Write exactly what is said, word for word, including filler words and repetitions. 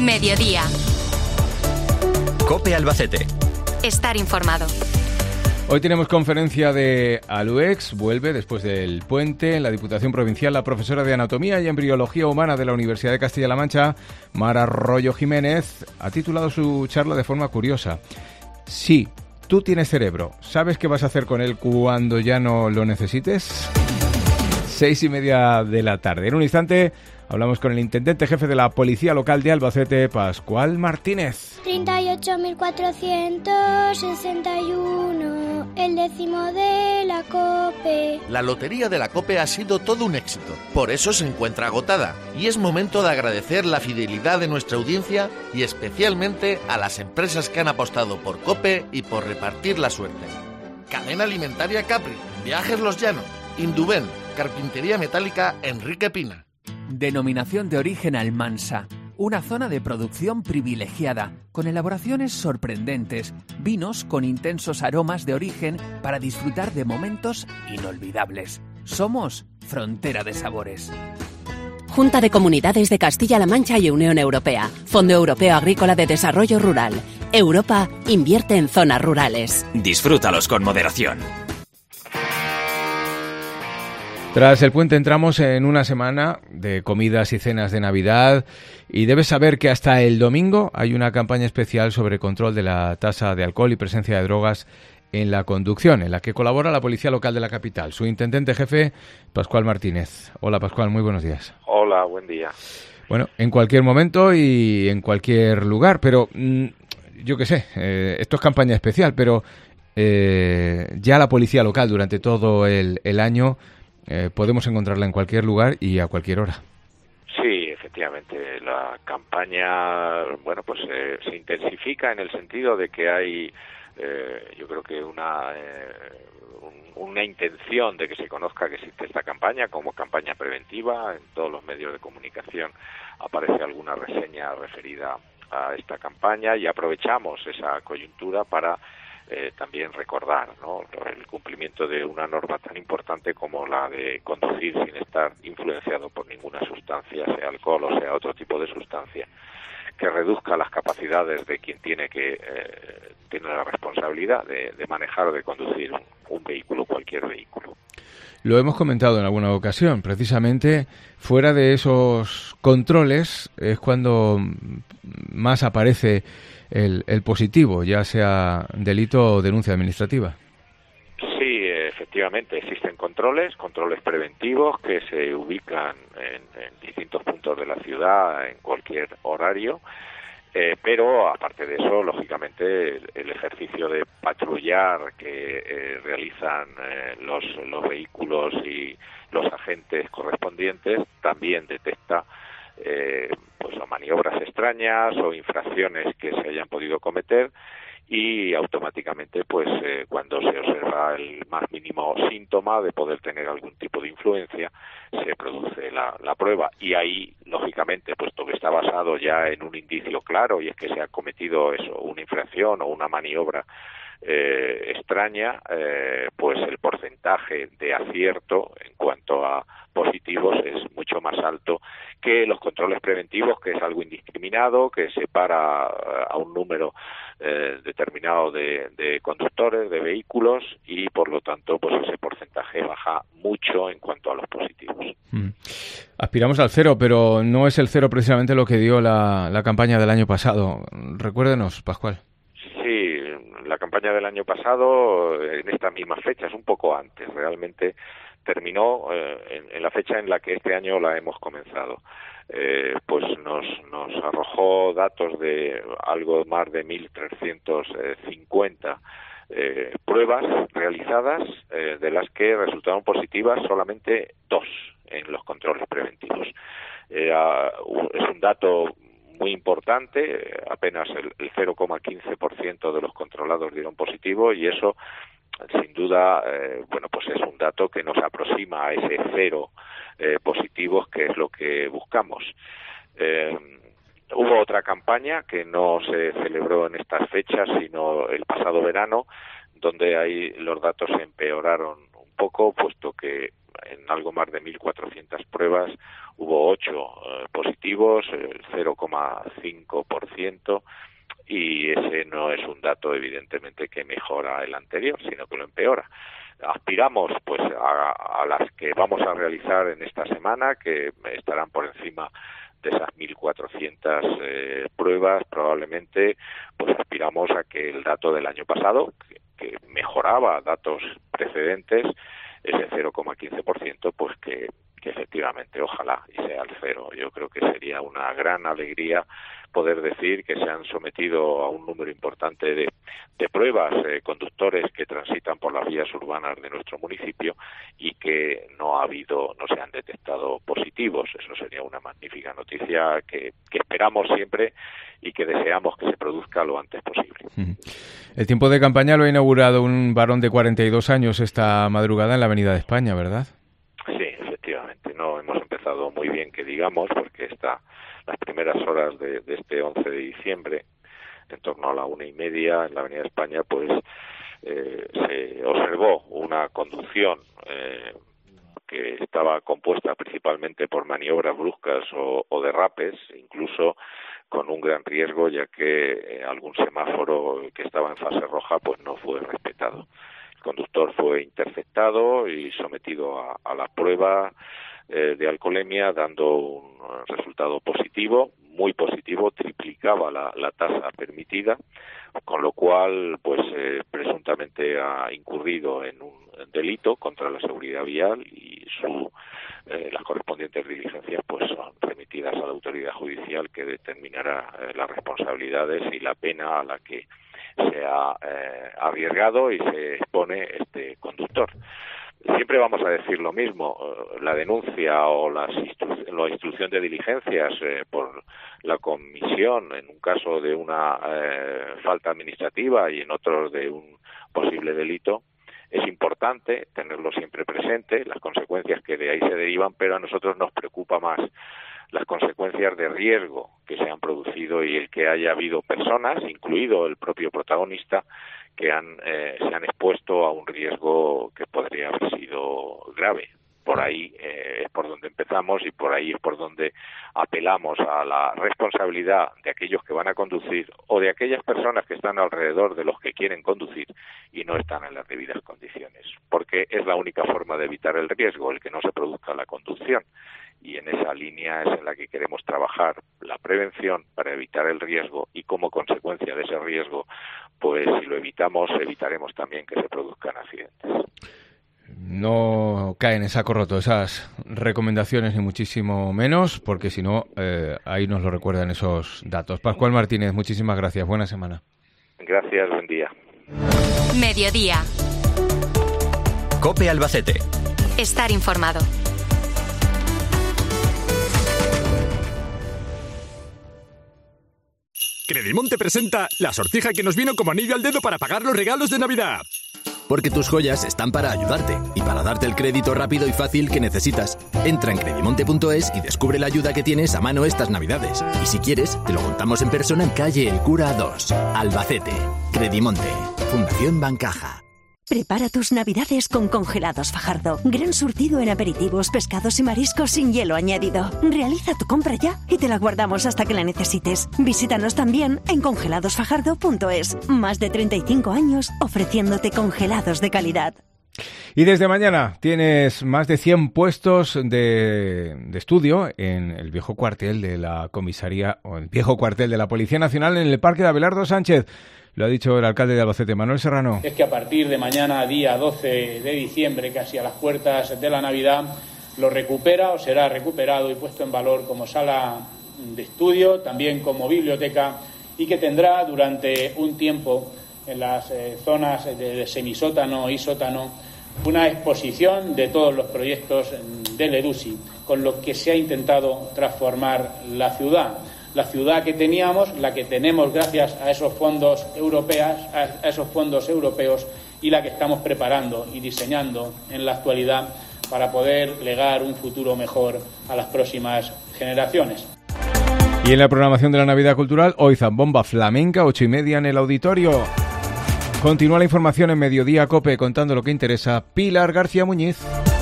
Mediodía. COPE Albacete. Estar informado. Hoy tenemos conferencia de ALUEX, vuelve después del puente en la Diputación Provincial la profesora de Anatomía y Embriología Humana de la Universidad de Castilla-La Mancha, Mara Royo Jiménez, ha titulado su charla de forma curiosa. Sí, tú tienes cerebro, ¿sabes qué vas a hacer con él cuando ya no lo necesites? Seis y media de la tarde. En un instante hablamos con el intendente jefe de la Policía Local de Albacete, Pascual Martínez. treinta y ocho mil cuatrocientos sesenta y uno, el décimo de la COPE. La lotería de la COPE ha sido todo un éxito, por eso se encuentra agotada. Y es momento de agradecer la fidelidad de nuestra audiencia y especialmente a las empresas que han apostado por COPE y por repartir la suerte. Cadena Alimentaria Capri, Viajes Los Llanos, Induben, Carpintería Metálica Enrique Pina. Denominación de origen Almansa, una zona de producción privilegiada, con elaboraciones sorprendentes, vinos con intensos aromas de origen para disfrutar de momentos inolvidables. Somos Frontera de Sabores. Junta de Comunidades de Castilla-La Mancha y Unión Europea. Fondo Europeo Agrícola de Desarrollo Rural. Europa invierte en zonas rurales. Disfrútalos con moderación. Tras el puente entramos en una semana de comidas y cenas de Navidad y debes saber que hasta el domingo hay una campaña especial sobre control de la tasa de alcohol y presencia de drogas en la conducción, en la que colabora la Policía Local de la capital. Su intendente jefe, Pascual Martínez. Hola Pascual, muy buenos días. Hola, buen día. Bueno, en cualquier momento y en cualquier lugar, pero mmm, yo qué sé, eh, esto es campaña especial, pero eh, ya la Policía Local durante todo el, el año... Eh, podemos encontrarla en cualquier lugar y a cualquier hora. Sí, efectivamente, la campaña, bueno, pues eh, se intensifica en el sentido de que hay, eh, yo creo que una eh, un, una intención de que se conozca que existe esta campaña como campaña preventiva. En todos los medios de comunicación aparece alguna reseña referida a esta campaña y aprovechamos esa coyuntura para Eh, también recordar, ¿no?, el cumplimiento de una norma tan importante como la de conducir sin estar influenciado por ninguna sustancia, sea alcohol o sea otro tipo de sustancia, que reduzca las capacidades de quien tiene que eh, tiene la responsabilidad de, de manejar o de conducir un, un vehículo, cualquier vehículo. Lo hemos comentado en alguna ocasión, precisamente fuera de esos controles es cuando más aparece el, el positivo, ya sea delito o denuncia administrativa. Sí, efectivamente, existen controles, controles preventivos que se ubican en, en distintos puntos de la ciudad en cualquier horario, eh, pero aparte de eso, lógicamente, el, el ejercicio de patrullar que eh, realizan eh, los, los vehículos y los agentes correspondientes también detecta eh, pues o maniobras extrañas o infracciones que se hayan podido cometer y automáticamente pues eh, cuando se observa el más mínimo síntoma de poder tener algún tipo de influencia se produce la, la prueba y ahí lógicamente puesto que está basado ya en un indicio claro y es que se ha cometido eso una infracción o una maniobra eh, extraña eh, pues el porcentaje de acierto en cuanto a positivos es mucho más alto que los controles preventivos, que es algo indiscriminado, que separa a un número eh, determinado de, de conductores, de vehículos, y por lo tanto pues ese porcentaje baja mucho en cuanto a los positivos. Mm. Aspiramos al cero, pero no es el cero precisamente lo que dio la, la campaña del año pasado. Recuérdenos, Pascual. Sí, la campaña del año pasado, en estas mismas fechas, un poco antes, realmente terminó eh, en, en la fecha en la que este año la hemos comenzado. Eh, pues nos, nos arrojó datos de algo más de mil trescientos cincuenta eh, pruebas realizadas, eh, de las que resultaron positivas solamente dos en los controles preventivos. Eh, es un dato muy importante, apenas el, el cero coma quince por ciento de los controlados dieron positivo y eso sin duda, eh, bueno, pues es un dato que nos aproxima a ese cero eh, positivos, que es lo que buscamos. Eh, hubo otra campaña que no se celebró en estas fechas, sino el pasado verano, donde ahí los datos se empeoraron un poco, puesto que en algo más de mil cuatrocientas pruebas hubo ocho eh, positivos, el cero coma cinco por ciento, y ese no es un dato evidentemente que mejora el anterior, sino que lo empeora. Aspiramos pues a, a las que vamos a realizar en esta semana, que estarán por encima de esas mil cuatrocientas eh, pruebas. Probablemente pues aspiramos a que el dato del año pasado, que, que mejoraba datos precedentes, ese cero coma quince por ciento, pues que, que efectivamente ojalá y sea el cero. Yo creo que sería una gran alegría poder decir que se han sometido a un número importante de, de pruebas eh, conductores que transitan por las vías urbanas de nuestro municipio y que no ha habido, no se han detectado positivos. Eso sería una magnífica noticia que, que esperamos siempre y que deseamos que se produzca lo antes posible. El tiempo de campaña lo ha inaugurado un varón de cuarenta y dos años esta madrugada en la Avenida de España, ¿verdad? Sí, efectivamente. No hemos empezado muy bien, que digamos, porque está las primeras horas de, de este once de diciembre, en torno a la una y media, en la Avenida de España, pues eh, se observó una conducción eh, que estaba compuesta principalmente por maniobras bruscas o, o derrapes, incluso con un gran riesgo, ya que eh, algún semáforo que estaba en fase roja pues no fue respetado. El conductor fue interceptado y sometido a, a la prueba eh, de alcoholemia, dando un resultado positivo, muy positivo, triplicaba la, la tasa permitida, con lo cual pues eh, presuntamente ha incurrido en un delito contra la seguridad vial y su eh, las correspondientes diligencias pues son remitidas a la autoridad judicial, que determinará eh, las responsabilidades y la pena a la que se ha eh, arriesgado y se expone este conductor. Siempre vamos a decir lo mismo, la denuncia o las instru- la instrucción de diligencias eh, por la comisión en un caso de una eh, falta administrativa y en otros de un posible delito, es importante tenerlo siempre presente, las consecuencias que de ahí se derivan, pero a nosotros nos preocupa más las consecuencias de riesgo que se han producido y el que haya habido personas, incluido el propio protagonista, que han eh, se han expuesto a un riesgo que podría haber sido grave. Por ahí eh, es por donde empezamos y por ahí es por donde apelamos a la responsabilidad de aquellos que van a conducir o de aquellas personas que están alrededor de los que quieren conducir y no están en las debidas condiciones, porque es la única forma de evitar el riesgo, el que no se produzca la conducción. Y en esa línea es en la que queremos trabajar la prevención para evitar el riesgo y como consecuencia de ese riesgo, pues si lo evitamos, evitaremos también que se produzcan accidentes. No caen en saco roto esas recomendaciones, ni muchísimo menos, porque si no, eh, ahí nos lo recuerdan esos datos. Pascual Martínez, muchísimas gracias. Buena semana. Gracias, buen día. Mediodía. COPE Albacete. Estar informado. Credimonte presenta la sortija que nos vino como anillo al dedo para pagar los regalos de Navidad. Porque tus joyas están para ayudarte y para darte el crédito rápido y fácil que necesitas. Entra en credimonte punto es y descubre la ayuda que tienes a mano estas Navidades. Y si quieres, te lo contamos en persona en calle El Cura dos, Albacete. Credimonte, Fundación Bancaja. Prepara tus Navidades con Congelados Fajardo. Gran surtido en aperitivos, pescados y mariscos sin hielo añadido. Realiza tu compra ya y te la guardamos hasta que la necesites. Visítanos también en congelados fajardo punto es. Más de treinta y cinco años ofreciéndote congelados de calidad. Y desde mañana tienes más de cien puestos de, de estudio en el viejo cuartel de la comisaría o el viejo cuartel de la Policía Nacional en el Parque de Abelardo Sánchez. Lo ha dicho el alcalde de Albacete, Manuel Serrano. Es que a partir de mañana, día doce de diciembre, casi a las puertas de la Navidad, lo recupera o será recuperado y puesto en valor como sala de estudio, también como biblioteca, y que tendrá durante un tiempo en las eh, zonas de semisótano y sótano una exposición de todos los proyectos del EDUSI, con lo que se ha intentado transformar la ciudad. La ciudad que teníamos, la que tenemos gracias a esos fondos europeos, a esos fondos europeos y la que estamos preparando y diseñando en la actualidad para poder legar un futuro mejor a las próximas generaciones. Y en la programación de la Navidad Cultural, hoy zambomba flamenca, ocho y media en el auditorio. Continúa la información en Mediodía COPE contando lo que interesa Pilar García Muñiz.